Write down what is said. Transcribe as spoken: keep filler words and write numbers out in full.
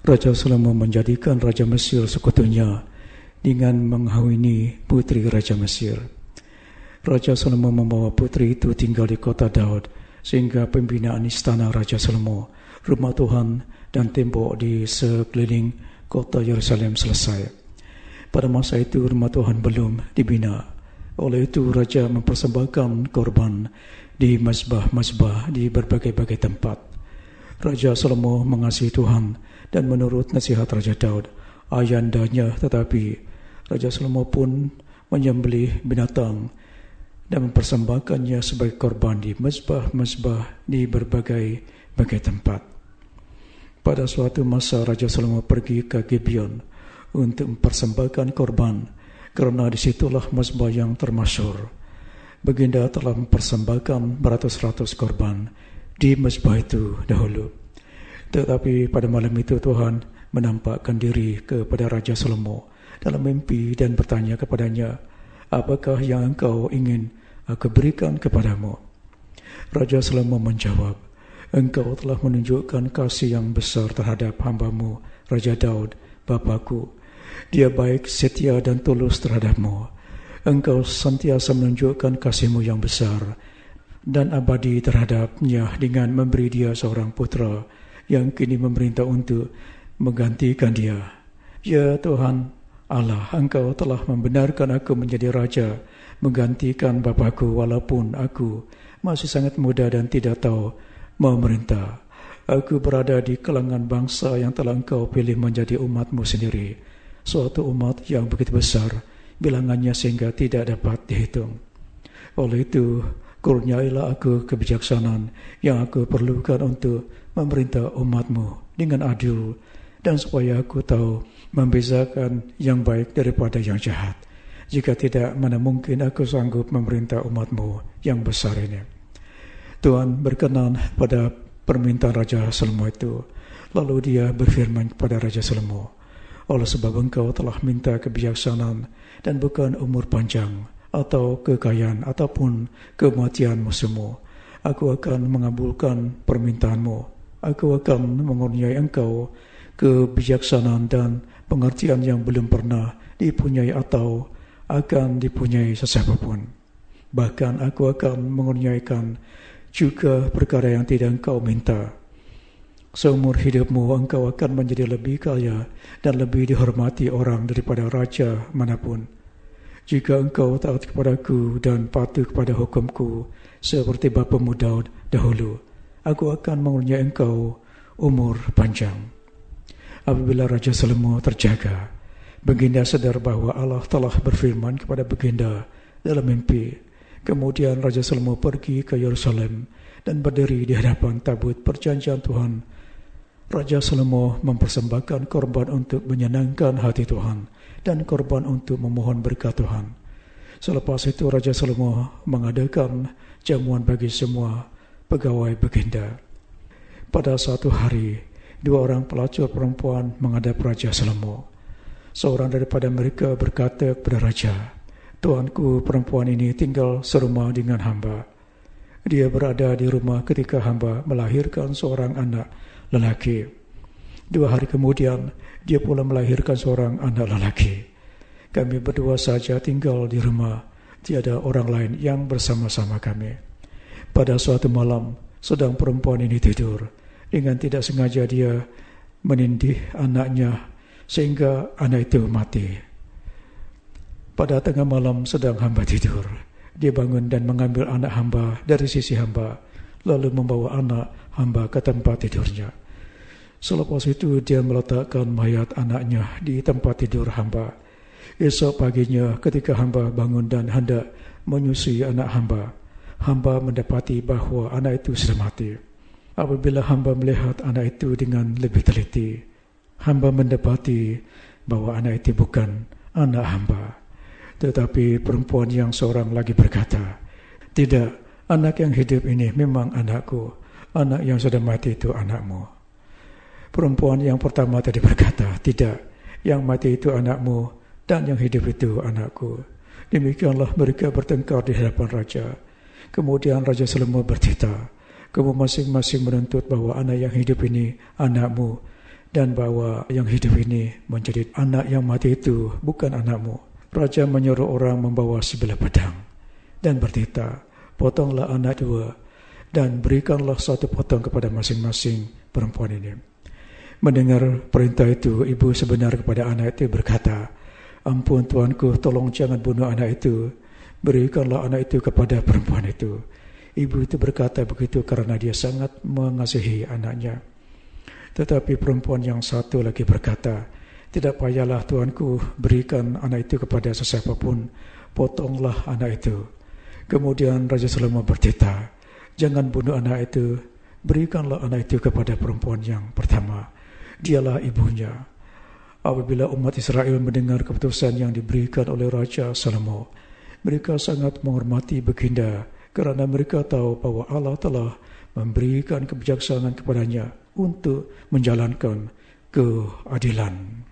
Raja Salomo menjadikan Raja Mesir sekutunya dengan mengahwini putri Raja Mesir. Raja Salomo membawa putri itu tinggal di kota Daud, sehingga pembinaan istana Raja Salomo, rumah Tuhan dan tembok di sekeliling kota Yerusalem selesai. Pada masa itu rumah Tuhan belum dibina. Oleh itu Raja mempersembahkan korban di mazbah-mazbah di berbagai-bagai tempat. Raja Salomo mengasihi Tuhan dan menurut nasihat Raja Daud, ayandanya, tetapi Raja Salomo pun menyembelih binatang dan mempersembahkannya sebagai korban di mazbah-mazbah di berbagai-bagai tempat. Pada suatu masa Raja Salomo pergi ke Gibeon untuk mempersembahkan korban, kerana disitulah mazbah yang termasyhur. Baginda telah mempersembahkan beratus-ratus korban di mazbah itu dahulu. Tetapi pada malam itu Tuhan menampakkan diri kepada Raja Salomo dalam mimpi dan bertanya kepadanya, apakah yang engkau ingin aku berikan kepadamu? Raja Salomo menjawab, engkau telah menunjukkan kasih yang besar terhadap hambamu Raja Daud, bapakku. Dia baik, setia dan tulus terhadapmu. Engkau sentiasa menunjukkan kasihmu yang besar dan abadi terhadapnya dengan memberi dia seorang putra yang kini memerintah untuk menggantikan dia. Ya Tuhan Allah, engkau telah membenarkan aku menjadi raja, menggantikan bapakku walaupun aku masih sangat muda dan tidak tahu memerintah. Aku berada di kalangan bangsa yang telah engkau pilih menjadi umatmu sendiri, suatu umat yang begitu besar bilangannya sehingga tidak dapat dihitung. Oleh itu, kurniailah aku kebijaksanaan yang aku perlukan untuk memerintah umatmu dengan adil, dan supaya aku tahu membezakan yang baik daripada yang jahat. Jika tidak, mana mungkin aku sanggup memerintah umatmu yang besar ini. Tuhan berkenan pada permintaan Raja Salomo itu. Lalu dia berfirman kepada Raja Salomo, oleh sebab engkau telah minta kebijaksanaan dan bukan umur panjang atau kekayaan ataupun kematian musuhmu, aku akan mengabulkan permintaanmu. Aku akan mengurniai engkau kebijaksanaan dan pengertian yang belum pernah dipunyai atau akan dipunyai sesiapapun. Bahkan aku akan mengurniaikan juga perkara yang tidak engkau minta. Seumur hidupmu engkau akan menjadi lebih kaya dan lebih dihormati orang daripada raja manapun. Jika engkau taat kepadaku dan patuh kepada hukumku seperti bapamu Daud dahulu, aku akan mengurniai engkau umur panjang. Apabila Raja Salomo terjaga, baginda sadar bahawa Allah telah berfirman kepada baginda dalam mimpi. Kemudian Raja Salomo pergi ke Yerusalem dan berdiri di hadapan tabut perjanjian Tuhan. Raja Salomo mempersembahkan korban untuk menyenangkan hati Tuhan dan korban untuk memohon berkat Tuhan. Selepas itu Raja Salomo mengadakan jamuan bagi semua pegawai baginda. Pada suatu hari, dua orang pelacur perempuan menghadap Raja Salomo. Seorang daripada mereka berkata kepada Raja, Tuanku, perempuan ini tinggal serumah dengan hamba. Dia berada di rumah ketika hamba melahirkan seorang anak lelaki. Dua hari kemudian, dia pula melahirkan seorang anak lelaki. Kami berdua saja tinggal di rumah, tiada orang lain yang bersama-sama kami. Pada suatu malam, sedang perempuan ini tidur. Dengan tidak sengaja dia menindih anaknya sehingga anak itu mati. Pada tengah malam sedang hamba tidur, dia bangun dan mengambil anak hamba dari sisi hamba, lalu membawa anak hamba ke tempat tidurnya. Selepas itu dia meletakkan mayat anaknya di tempat tidur hamba. Esok paginya ketika hamba bangun dan hendak menyusui anak hamba, hamba mendapati bahawa anak itu sudah mati. Apabila hamba melihat anak itu dengan lebih teliti, hamba mendapati bahawa anak itu bukan anak hamba. Tetapi perempuan yang seorang lagi berkata, tidak, anak yang hidup ini memang anakku, anak yang sudah mati itu anakmu. Perempuan yang pertama tadi berkata, tidak, yang mati itu anakmu dan yang hidup itu anakku. Demikianlah mereka bertengkar di hadapan raja. Kemudian Raja Salomo bertita, kamu masing-masing menuntut bahawa anak yang hidup ini anakmu dan bawa yang hidup ini menjadi anak yang mati itu bukan anakmu. Raja menyuruh orang membawa sebilah pedang dan bertitah, potonglah anak dua dan berikanlah satu potong kepada masing-masing perempuan ini. Mendengar perintah itu, ibu sebenar kepada anak itu berkata, ampun tuanku, tolong jangan bunuh anak itu. Berikanlah anak itu kepada perempuan itu. Ibu itu berkata begitu karena dia sangat mengasihi anaknya. Tetapi perempuan yang satu lagi berkata, tidak payahlah tuanku, berikan anak itu kepada sesiapa pun, potonglah anak itu. Kemudian Raja Salomo bertitah, jangan bunuh anak itu, berikanlah anak itu kepada perempuan yang pertama, dialah ibunya. Apabila umat Israel mendengar keputusan yang diberikan oleh Raja Salomo, mereka sangat menghormati baginda kerana mereka tahu bahwa Allah telah memberikan kebijaksanaan kepadanya untuk menjalankan keadilan.